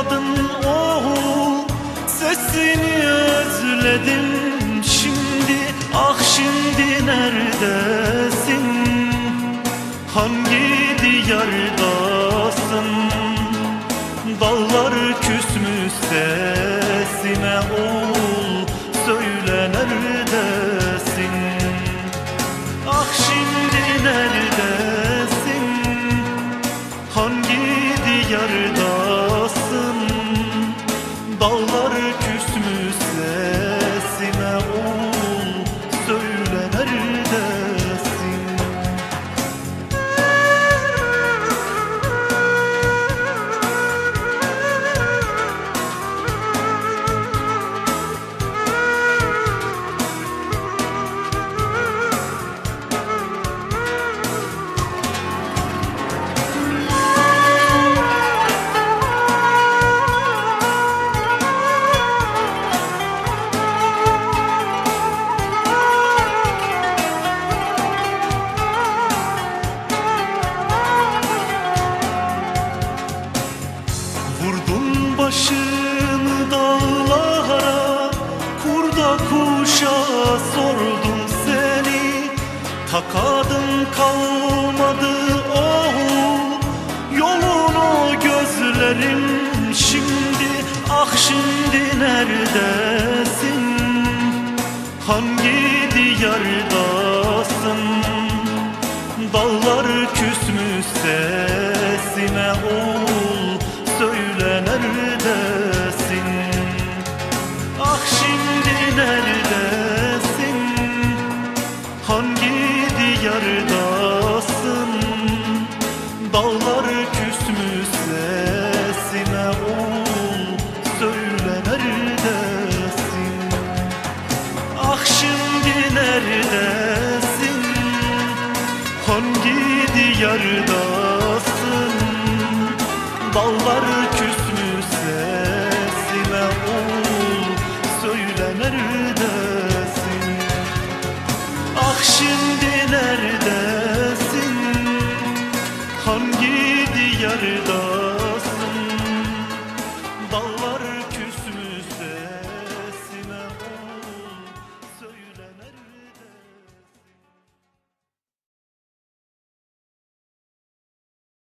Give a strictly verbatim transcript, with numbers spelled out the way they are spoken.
kalmadın oğul, sesini özledim şimdi. Ah şimdi neredesin, hangi diyardasın? Dağlar küsmüş sesime oğul, söyle neredesin? Ah şimdi neredesin, hangi diyardasın? Dağlar küsmüş sesime oğul, söyle neredesin? Vurdun başını dağlara, kurda kuşa sordum seni. Takadın kalmadı oğul, yolunu gözlerim şimdi. Ah şimdi neredesin, hangi diyardasın? Dağlar küsmüş sesime oğul, söyle neredesin? Ah şimdi neredesin, hangi diyardasın? Dağlar küsmüş sesime oğul, söyle neredesin? Ah şimdi neredesin, hangi diyardasın? Dağlar küsmüş sesime oğul, söyle neredesin? Ah şimdi neredesin, hangi diyarda?